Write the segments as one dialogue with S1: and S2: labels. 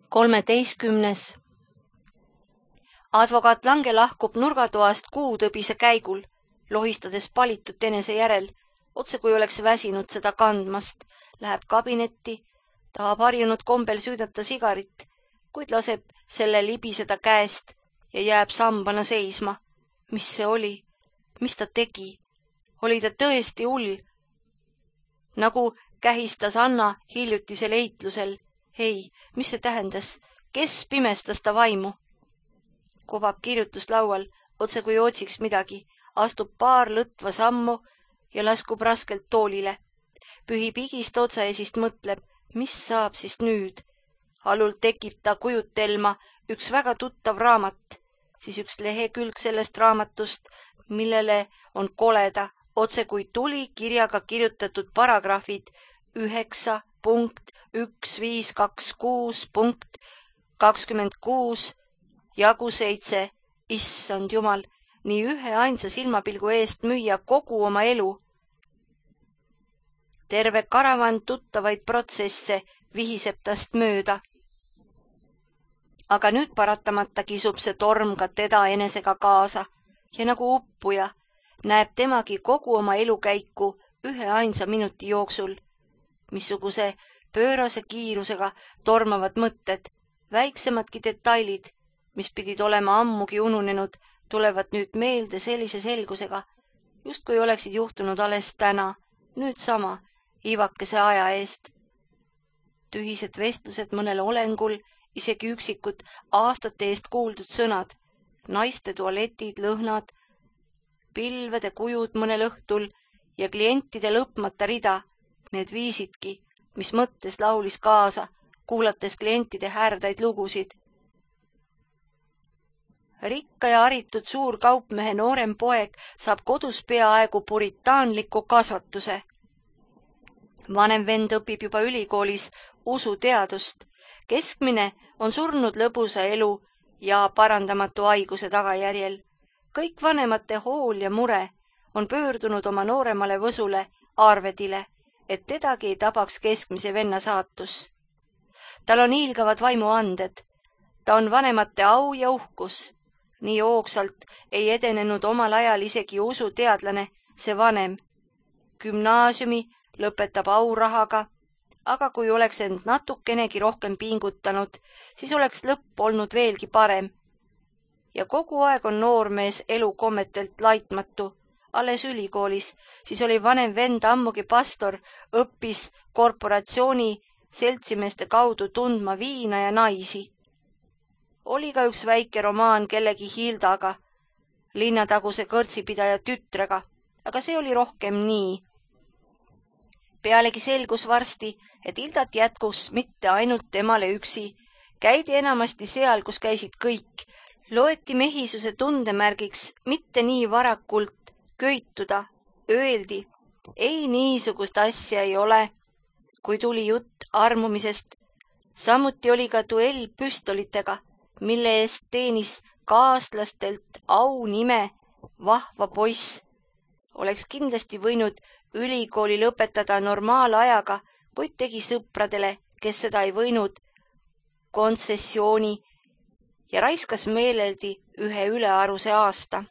S1: 13. Advokaat Lange lahkub nurgatoast kuutõbise käigul, lohistades palitut enese järel, otse kui oleks väsinud seda kandmast, läheb kabinetti, tahab harjunud kombel süüdata sigarit, kuid laseb selle libiseda käest ja jääb sambana seisma. Mis see oli? Mis ta tegi? Oli ta tõesti hull? Nagu kähistas Anna hiljutisel eitlusel. Ei, mis see tähendas? Kes pimestas ta vaimu? Kobab kirjutust laual, otse kui otsiks midagi, astub paar lõtva sammu ja laskub raskelt toolile. Pühib higist otsaesist mõtleb, mis saab siis nüüd? Alul tekib ta kujutelma üks väga tuttav raamat, siis üks lehekülg sellest raamatust, millele on koleda, otse kui tuli kirjaga kirjutatud paragrahvid 9.1526.26 jagu 7, issand jumal, nii ühe ainsa silmapilgu eest müüa kogu oma elu. Terve karavan tuttavaid protsesse vihiseb tast mööda. Aga nüüd paratamata kisub see torm ka teda enesega kaasa ja nagu uppuja näeb temagi kogu oma elukäiku ühe ainsa minuti jooksul. Missuguse pöörase kiirusega tormavad mõtted, väiksemadki detailid, mis pidid olema ammugi ununenud, tulevad nüüd meelde sellise selgusega, justkui oleksid juhtunud alles täna, nüüd sama, ivakese aja eest. Tühised vestlused mõnel olengul, isegi üksikud aastate eest kuuldud sõnad, naiste tualetid, lõhnad, pilvede kujud mõnel õhtul ja klientide lõpmata rida, need viisidki, mis mõttes laulis kaasa, kuulates klientide härdaid lugusid. Rikka ja haritud suur kaupmehe noorem poeg saab kodus peaaegu puritaanliku kasvatuse. Vanem vend õpib juba ülikoolis usuteadust. Keskmine on surnud lõbusa elu ja parandamatu haiguse tagajärjel. Kõik vanemate hool ja mure on pöördunud oma nooremale võsule Arvedile, et tedagi ei tabaks keskmise venna saatus. Tal on hiilgavad vaimuanded. Ta on vanemate au ja uhkus. Nii hoogsalt ei edenenud omal ajal isegi usuteadlane, see vanem. Gümnaasiumi lõpetab aurahaga, aga kui oleks end natukenegi rohkem pingutanud, siis oleks lõpp olnud veelgi parem. Ja kogu aeg on noormees elukommetelt laitmatu. Alles ülikoolis, siis oli vanem vend ammugi pastor, õppis korporatsiooni seltsimeeste kaudu tundma viina ja naisi. Oli ka üks väike romaan kellegi Hildaga, linnataguse kõrtsipidaja tütrega, aga see oli rohkem nii. Pealegi selgus varsti, et Hildat jätkus mitte ainult temale üksi, käidi enamasti seal, kus käisid kõik, loeti mehisuse tundemärgiks mitte nii varakult köituda, öeldi, ei niisugust asja ei ole, kui tuli jutt armumisest. Samuti oli ka duell püstolitega, mille eest teenis kaaslastelt au nime vahva poiss. Oleks kindlasti võinud ülikooli lõpetada normaalajaga, kuid tegi sõpradele, kes seda ei võinud, kontsessiooni ja raiskas meeleldi ühe ülearuse aasta.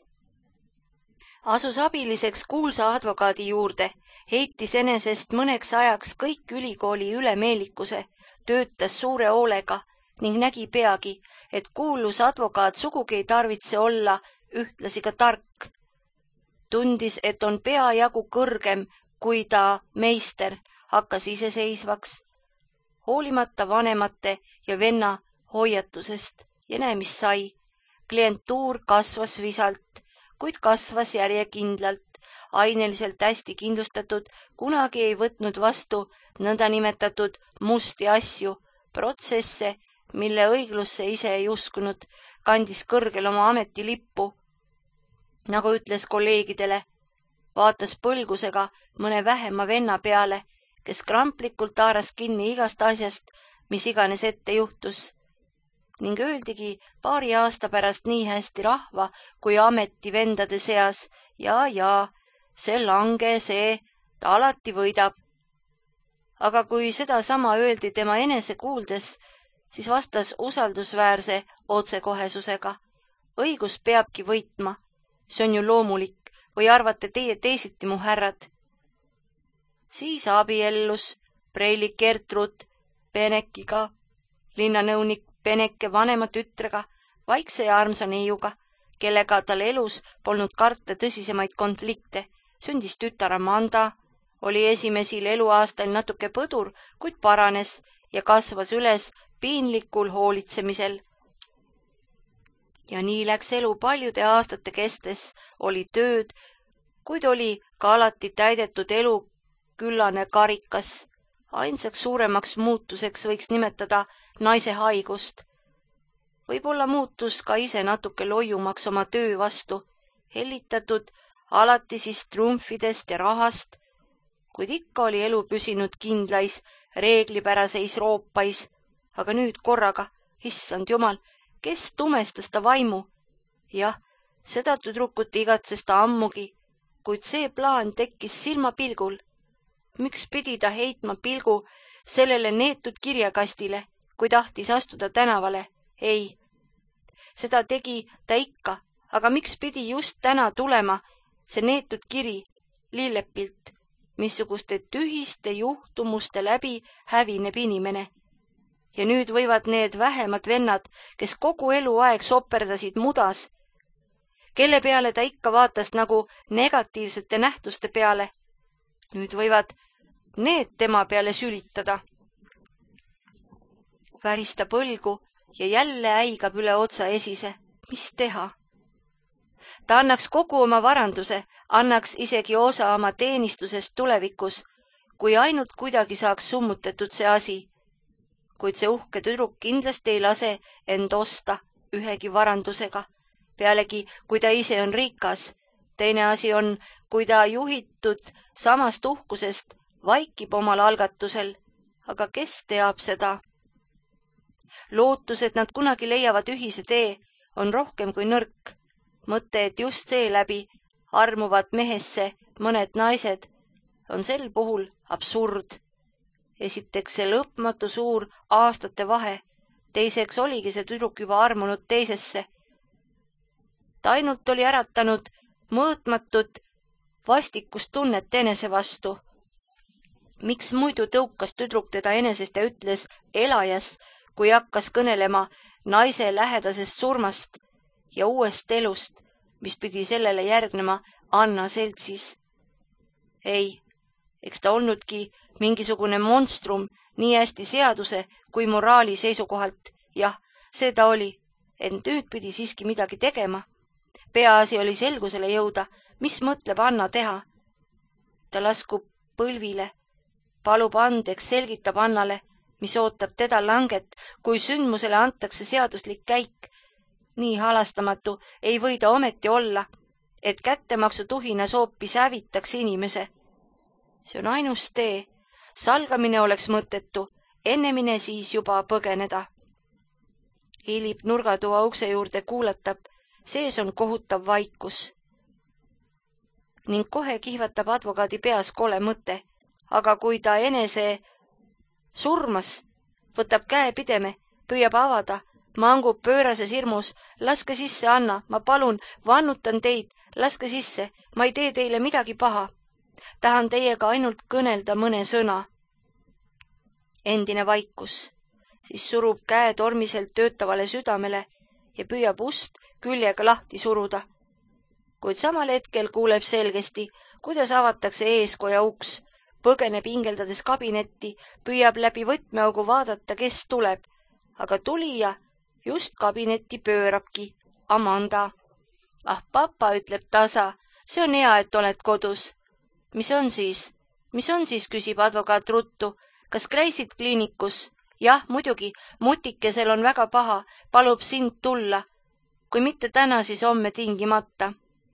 S1: Asus abiliseks kuulsa advokaadi juurde, heitis enesest mõneks ajaks kõik ülikooli ülemeelikuse, töötas suure hoolega ning nägi peagi, et kuulus advokaat sugugi ei tarvitse olla ühtlasi ka tark. Tundis, et on peajagu kõrgem kui ta meister, hakkas iseseisvaks, hoolimata vanemate ja venna hoiatusest ja näe, mis sai. Klientuur kasvas visalt, kuid kasvas järjekindlalt, aineliselt hästi kindlustatud, kunagi ei võtnud vastu nõndanimetatud musti asju, protsesse, mille õiglusse ise ei uskunud, kandis kõrgel oma ametilippu. Nagu ütles kolleegidele, vaatas põlgusega mõne vähema venna peale, kes kramplikult haaras kinni igast asjast, mis iganes ette juhtus. Ning öeldigi paari aasta pärast nii hästi rahva kui ametivendade seas, ja, see Lange, ta alati võidab. Aga kui seda sama öeldi tema enese kuuldes, siis vastas usaldusväärse otsekohesusega. Õigus peabki võitma. See on ju loomulik. Või arvate teie teisiti, mu härrad? Siis abiellus preilik Gertrud Penekiga, linnanõunik Peneke vanema tütrega, vaikse ja armsa neiuga, kellega tal elus polnud karta tõsisemaid konflikte. Sündis tütar Amanda, oli esimesel eluaastal natuke põdur, kuid paranes ja kasvas üles piinlikul hoolitsemisel. Ja nii läks elu paljude aastate kestes, oli tööd, kuid oli ka alati täidetud elu küllane karikas. Ainsaks suuremaks muutuseks võiks nimetada naise haigust. Võib-olla muutus ka ise natuke loiumaks oma töö vastu, hellitatud alati siis triumfidest ja rahast, kuid ikka oli elu püsinud kindlais, reeglipäraseis roopais, aga nüüd korraga, issand jumal, kes tumestas ta vaimu? Jah, seda tüdrukut igatses ta ammugi, kuid see plaan tekkis silmapilgul. Miks pidi ta heitma pilgu sellele neetud kirjakastile, kui tahtis astuda tänavale? Ei, seda tegi ta ikka, aga miks pidi just täna tulema see neetud kiri lillepilt, missuguste tühiste juhtumuste läbi hävineb inimene. Ja nüüd võivad need vähemad vennad, kes kogu eluaeg soperdasid mudas, kelle peale ta ikka vaatas nagu negatiivsete nähtuste peale, nüüd võivad need tema peale sülitada. Värista põlgu ja jälle äigab üle otsa esise. Mis teha? Ta annaks kogu oma varanduse, annaks isegi osa oma teenistusest tulevikus, kui ainult kuidagi saaks summutatud see asi. Kuid see uhke tüdruk kindlasti ei lase end osta ühegi varandusega. Pealegi, kui ta ise on rikas. Teine asi on, kui ta juhitud samast uhkusest vaikib omal algatusel. Aga kes teab seda? Lootus, et nad kunagi leiavad ühise tee, on rohkem kui nõrk. Mõte, et just seeläbi armuvad mehesse mõned naised, on sel puhul absurd. Esiteks see lõpmatu suur aastate vahe, teiseks oligi see tüdruk juba armunud teisesse. Ta ainult oli äratanud mõõtmatut vastikkustunnet enese vastu. Miks muidu tõukas tüdruk teda enesest ja ütles elajas, kui hakkas kõnelema naise lähedasest surmast ja uuest elust, mis pidi sellele järgnema Anna seltsis? Ei, eks ta olnudki mingisugune monstrum nii hästi seaduse kui moraali seisukohalt. Jah, see ta oli, ent nüüd pidi siiski midagi tegema. Peaasi oli selgusele jõuda, mis mõtleb Anna teha. Ta laskub põlvile, palub andeks, selgitab Annale, mis ootab teda langet, kui sündmusele antakse seaduslik käik. Nii halastamatu ei või ta ometi olla, et kättemaksu tuhinas hoopis hävitaks inimese. See on ainus tee. Salgamine oleks mõttetu, ennemine siis juba põgeneda. Hiilib nurgatoa ukse juurde, kuulatab, sees on kohutav vaikus. Ning kohe kihvatab advokaadi peas kole mõte, aga kui ta enese surmas, võtab käe pideme, püüab avada, mangub pöörases hirmus, laske sisse, Anna, ma palun, vannutan teid, laske sisse, ma ei tee teile midagi paha. Tahan teiega ainult kõnelda mõne sõna. Endine vaikus, siis surub käe tormiselt töötavale südamele ja püüab ust küljega lahti suruda. Kuid samal hetkel kuuleb selgesti, kuidas avatakse eeskoja uks, põgeneb hingeldades kabinetti, püüab läbi võtmeaugu vaadata, kes tuleb, aga tulija just kabinetti pöörabki. Amanda. Ah, papa, ütleb tasa, see on hea, et oled kodus. Mis on siis, küsib advokaat ruttu. Kas käisid kliinikus? Jah, muidugi, mutikesel on väga paha, palub sind tulla. Kui mitte täna, siis homme tingimata.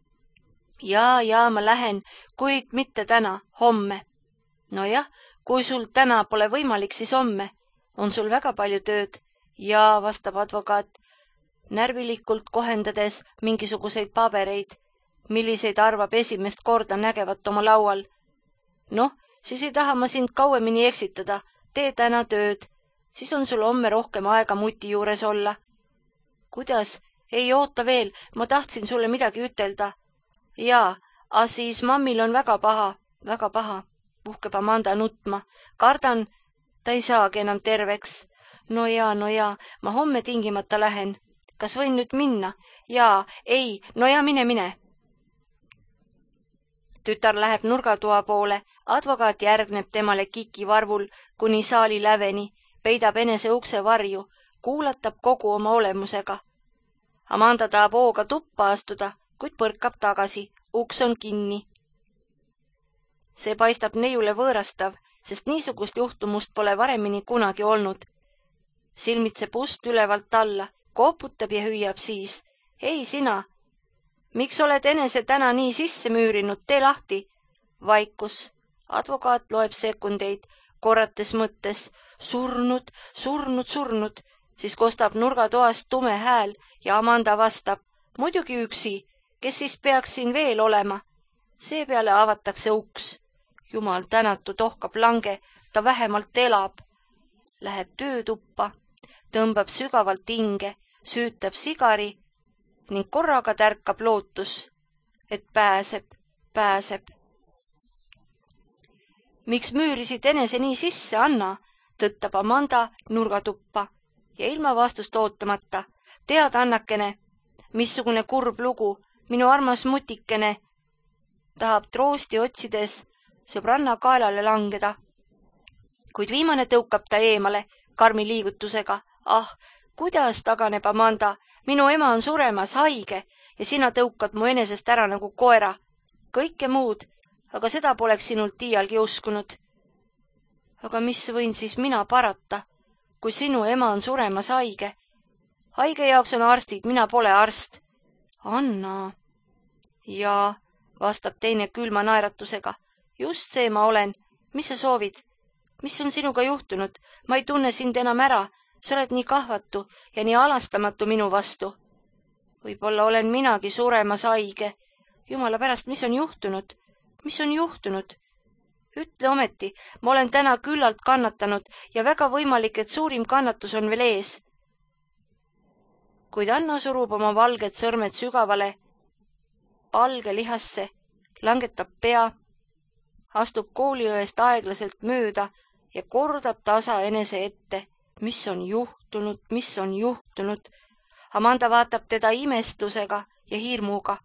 S1: Jaa, ma lähen, kuid mitte täna, homme. Nojah, kui sul täna pole võimalik, siis homme. On sul väga palju tööd? Jaa, vastab advokaat, närvilikult kohendades mingisuguseid pabereid, milliseid arvab esimest korda nägevat oma laual. Noh, siis ei taha ma sind kauemini eksitada, tee täna tööd. siis on sul homme rohkem aega muti juures olla. Kuidas? Ei oota veel, ma tahtsin sulle midagi ütelda. Jaa, siis mammil on väga paha, puhkeb Amanda nutma. Kardan, ta ei saagi enam terveks. No jaa, ma homme tingimata lähen. Kas võin nüüd minna? Jaa, ei, no ja mine. Tütar läheb nurgatoa poole, advokaat järgneb temale kikivarvul kuni saali läveni, peidab enese ukse varju, kuulatab kogu oma olemusega. Amanda tahab hooga tuppa astuda, kuid põrkab tagasi, uks on kinni. See paistab neiule võõrastav, sest niisugust juhtumust pole varemini kunagi olnud. Silmitseb ust ülevalt alla, koputab ja hüüab siis. Ei sina, miks oled enese täna nii sisse müürinud, tee lahti. Vaikus, advokaat loeb sekundeid, korrates mõttes, surnud, siis kostab nurgatoast tume hääl ja Amanda vastab, muidugi üksi, kes siis peaks siin veel olema. Seepeale avatakse uks. Jumal tänatud, ohkab lange, ta vähemalt elab. Läheb töötuppa, tõmbab sügavalt hinge, süütab sigari ning korraga tärkab lootus, et pääseb. Miks müürisid enese nii sisse, Anna? Tõttab Amanda nurgatuppa ja ilma vastust ootamata. Tead, Annakene, missugune kurb lugu, minu armas mutikene. Tahab troosti otsides sõbranna kaelale langeda. Kuid viimane tõukab ta eemale karmi liigutusega. Kuidas, taganeb Amanda, minu ema on suremas, haige ja sina tõukad mu enesest ära nagu koera. Kõike muud, aga seda poleks sinult iialgi uskunud. Aga mis võin siis mina parata, kui sinu ema on suremas haige? Haige jaoks on arstid, mina pole arst. Anna. Jaa, vastab teine külma naeratusega. Just see ma olen. Mis sa soovid? Mis on sinuga juhtunud? Ma ei tunne sind enam ära. Sa oled nii kahvatu ja nii alastamatu minu vastu. Võib-olla olen minagi suremas haige. Jumala pärast, mis on juhtunud? Mis on juhtunud? Ütle ometi, ma olen täna küllalt kannatanud ja väga võimalik, et suurim kannatus on veel ees. Kuid Anna surub oma valged sõrmed sügavale palge lihasse, langetab pea, astub kooliõest aeglaselt mööda ja kordab tasa enese ette. Mis on juhtunud? Amanda vaatab teda imestusega ja hirmuga.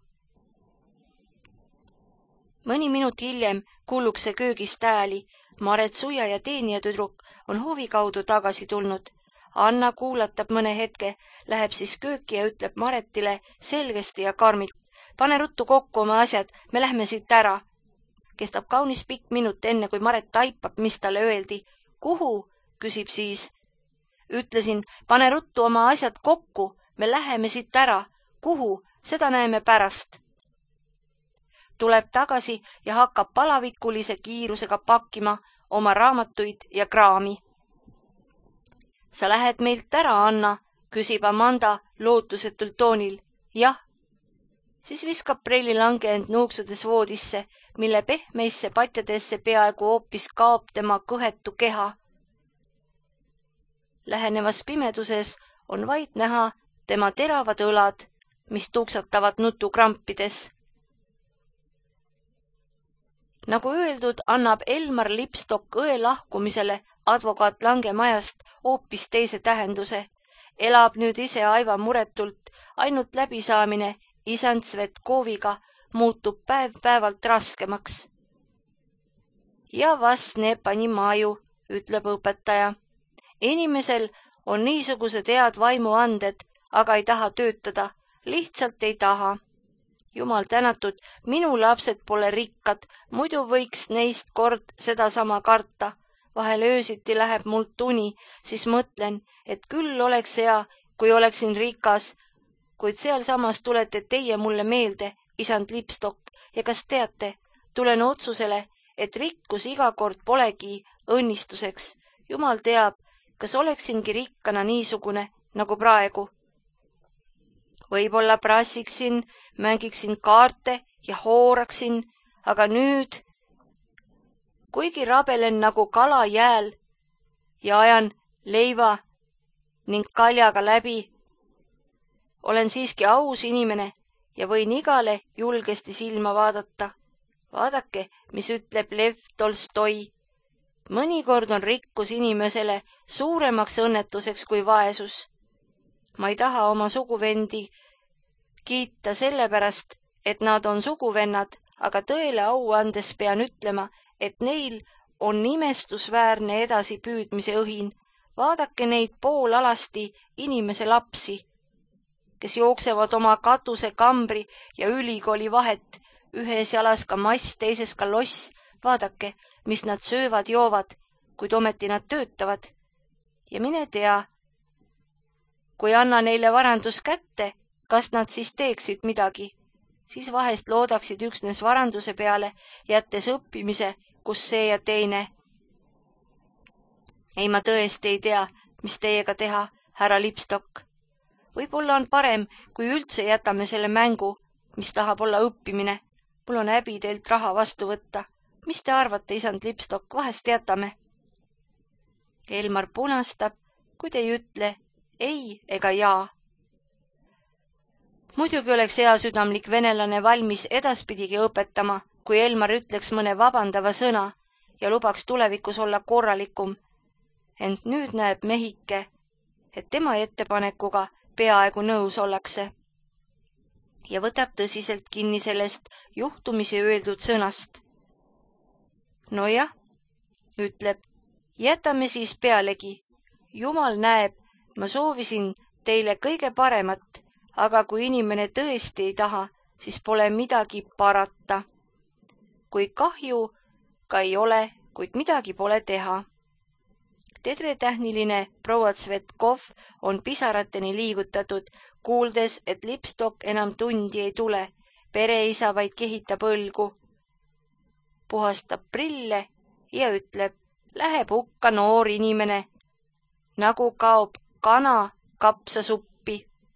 S1: Mõni minut hiljem kuulukse köögist hääli. Maret Suia ja teenijatüdruk on huvi kaudu tagasi tulnud. Anna kuulatab mõne hetke, läheb siis kööki ja ütleb Maretile selgesti ja karmilt. Pane ruttu kokku oma asjad, me lähme siit ära. Kestab kaunis pikk minut enne, kui Maret taipab, mis talle öeldi. Kuhu? Küsib siis. Ütlesin, pane ruttu oma asjad kokku, me läheme siit ära. Kuhu? Seda näeme pärast. Tuleb tagasi ja hakkab palavikulise kiirusega pakkima oma raamatuid ja kraami. Sa lähed meilt ära, Anna, küsib Amanda lootusetul toonil. Jah. Siis viskab prelli langenud nuuksudes voodisse, mille pehmeisse patjadesse peaaegu hoopis kaob tema kõhetu keha. Lähenevas pimeduses on vaid näha tema teravad õlad, mis tuuksatavad nutukrampides. Nagu öeldud, annab Elmar Lipstok õe lahkumisele advokaat Lange majast hoopis teise tähenduse. Elab nüüd ise aiva muretult, ainult läbisaamine isand Svetkoviga muutub päev-päevalt raskemaks. Ja vas ne panimaju, ütleb õpetaja. Inimesel on niisugused head vaimuanded, aga ei taha töötada, lihtsalt ei taha. Jumal tänatud, minu lapsed pole rikkad, muidu võiks neist kord sedasama karta. Vahel öösiti läheb mult uni, siis mõtlen, et küll oleks hea, kui oleksin rikas, kuid sealsamas tulete teie mulle meelde, isand Lipstok, ja kas teate, tulen otsusele, et rikkus iga kord polegi õnnistuseks. Jumal teab, kas oleksingi rikkana niisugune nagu praegu. Võib-olla prassiksin, mängiksin kaarte ja hooraksin, aga nüüd, kuigi rabelen nagu kala jääl ja ajan leiva ning kaljaga läbi. Olen siiski aus inimene ja võin igale julgesti silma vaadata. Vaadake, mis ütleb Lev Tolstoi. Mõnikord on rikkus inimesele suuremaks õnnetuseks kui vaesus. Ma ei taha oma suguvendi kiita sellepärast, et nad on suguvennad, aga tõele au andes pean ütlema, et neil on imestusväärne edasipüüdmise õhin. Vaadake neid poolalasti inimese lapsi, kes jooksevad oma katuse, kambri ja ülikooli vahet, ühes jalas ka mass, teises ka loss. Vaadake, mis nad söövad, joovad, kuid ometi nad töötavad. Ja mine tea, kui anna neile varandus kätte, kas nad siis teeksid midagi, siis vahest loodaksid üksnes varanduse peale, jättes õppimise, kus see ja teine. Ei, ma tõesti ei tea, mis teiega teha, härra Lipstok. Võib-olla on parem, kui üldse jätame selle mängu, mis tahab olla õppimine. Mul on häbi teilt raha vastu võtta. Mis te arvate, isand Lipstok, vahest jätame? Elmar punastab, kui te ei ütle ei ega jaa. Muidugi oleks hea südamlik venelane valmis edaspidigi õpetama, kui Elmar ütleks mõne vabandava sõna ja lubaks tulevikus olla korralikum. Ent nüüd näeb mehike, et tema ettepanekuga peaaegu nõus ollakse ja võtab tõsiselt kinni sellest juhtumisi öeldud sõnast. Nojah, ütleb, jätame siis pealegi. Jumal näeb, ma soovisin teile kõige paremat, aga kui inimene tõesti ei taha, siis pole midagi parata. Kui kahju ka ei ole, kuid midagi pole teha. Tedretähniline proua Tsvetkov on pisarateni liigutatud, kuuldes, et Lipstok enam tundi ei tule, pereisa vaid kehitab õlgu. Puhastab prille ja ütleb, läheb hukka noor inimene, nagu kaob kana kapsasuppi.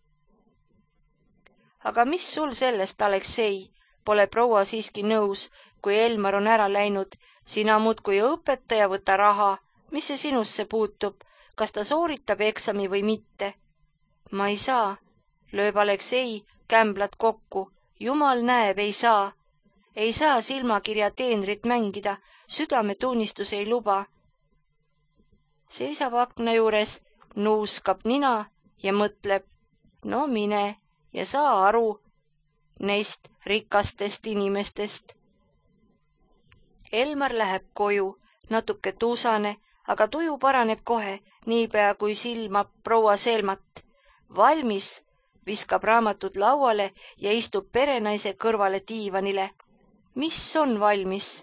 S1: Aga mis sul sellest, Aleksei? Pole proua siiski nõus, kui Elmar on ära läinud. Sina muudkui õpetaja, võta raha. Mis see sinusse puutub? Kas ta sooritab eksami või mitte? Ma ei saa, lööb Aleksei kämblad kokku. Jumal näeb, ei saa. Ei saa silmakirja teenrit mängida, südametunnistus ei luba. Seisab akna juures, nuuskab nina ja mõtleb, no mine ja saa aru neist rikastest inimestest. Elmar läheb koju, natuke tuusane, aga tuju paraneb kohe, niipea kui silmab proua Selmat. Valmis, viskab raamatut lauale ja istub perenaise kõrvale diivanile. Mis on valmis?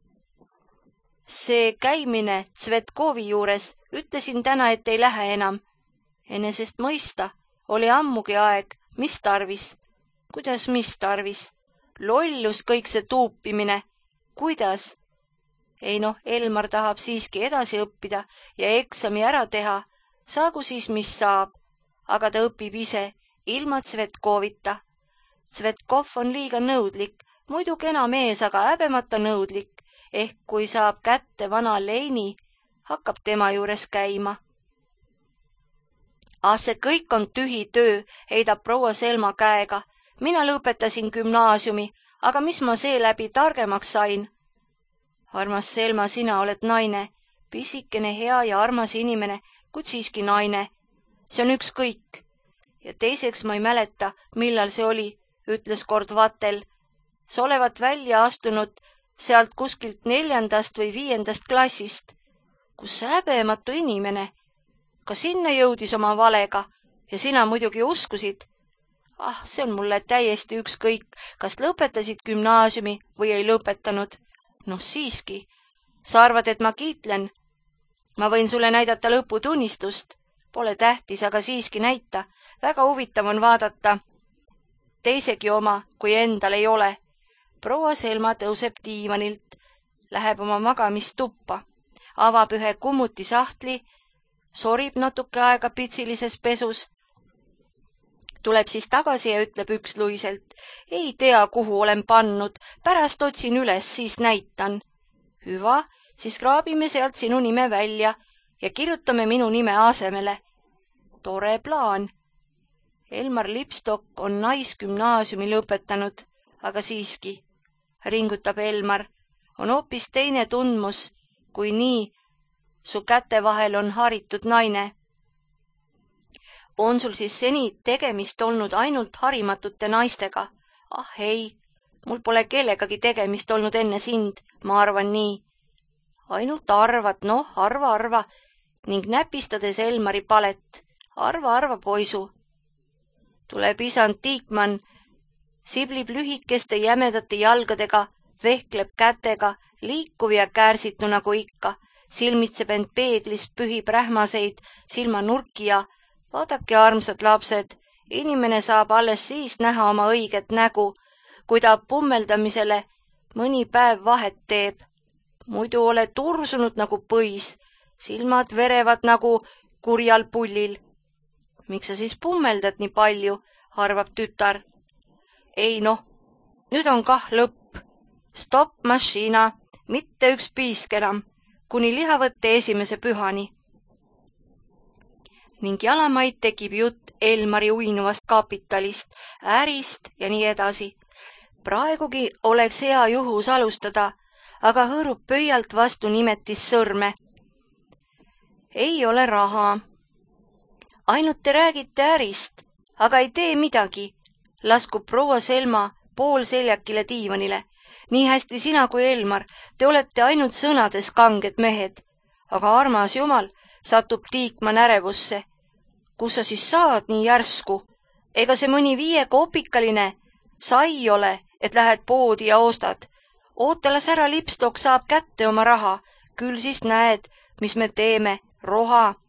S1: See käimine Tsvetkovi juures, ütlesin täna, et ei lähe enam. Enesest mõista, oli ammugi aeg, mis tarvis? Kuidas mis tarvis? Lollus kõik see tuupimine. Kuidas? Ei noh, Elmar tahab siiski edasi õppida ja eksami ära teha. Saagu siis, mis saab. Aga ta õpib ise, ilma Tsvetkovita. Tsvetkov on liiga nõudlik, muidu kena mees, aga häbemata nõudlik. Ehk kui saab kätte vana Leini, hakkab tema juures käima. See kõik on tühi töö, heidab proua Selma käega. Mina lõpetasin gümnaasiumi, aga mis ma seeläbi targemaks sain? Armas Selma, sina oled naine, pisikene, hea ja armas inimene, kuid siiski naine. See on ükskõik. Ja teiseks ma ei mäleta, millal see oli, ütles kord Vatel. Sa olevat välja astunud sealt kuskilt 4. või 5. klassist. Kus häbematu inimene. Ka sinna jõudis oma valega ja sina muidugi uskusid. See on mulle täiesti ükskõik, kas lõpetasid gümnaasiumi või ei lõpetanud. Noh siiski, sa arvad, et ma kiitlen? Ma võin sulle näidata lõputunnistust. Pole tähtis, aga siiski näita. Väga huvitav on vaadata teisegi oma, kui endal ei ole. Proua Selma tõuseb diivanilt, läheb oma magamistuppa, avab ühe kummuti sahtli, sorib natuke aega pitsilises pesus. Tuleb siis tagasi ja ütleb üksluiselt, ei tea, kuhu olen pannud, pärast otsin üles, siis näitan. Hüva, siis kraabime sealt sinu nime välja ja kirjutame minu nime asemele. Tore plaan. Elmar Lipstok on naisgümnaasiumi lõpetanud, aga siiski, ringutab Elmar, on hoopis teine tundmus, kui nii su käte vahel on haritud naine. On sul siis seni tegemist olnud ainult harimatute naistega? Ah ei, mul pole kellegagi tegemist olnud enne sind, ma arvan nii. Ainult arvad, arva, ning näpistades Elmari palet. Arva, poisu. Tuleb isand Tiikmann, siblib lühikeste jämedate jalgadega, vehkleb kätega, liikuv ja käärsitu nagu ikka, silmitseb end peeglis, pühib rähmaseid silmanurki ja vaadake, armsad lapsed, inimene saab alles siis näha oma õiget nägu, kui ta pummeldamisele mõni päev vahet teeb. Muidu oled ursunud nagu põis, silmad verevad nagu kurjal pullil. Miks sa siis pummeldad nii palju, arvab tütar. Ei nüüd on kah lõpp. Stopp, mašina, mitte üks piisk enam, kuni lihavõtte esimese pühani. Ning jalamaid tekib jutt Elmari uinuvast kapitalist, ärist ja nii edasi. Praegugi oleks hea juhus alustada, aga hõõrub pöialt vastu nimetis sõrme. Ei ole raha. Ainult te räägite ärist, aga ei tee midagi, laskub proua Selma poolseljakile diivanile. Nii hästi sina kui Elmar, te olete ainult sõnades kanged mehed, aga armas jumal, satub Tiikmann ärevusse. Kus sa siis saad nii järsku? Ega see mõni 5 kopikaline sai ole, et lähed poodi ja ostad. Oota, las härra Lipstok saab kätte oma raha, küll siis näed, mis me teeme, roha.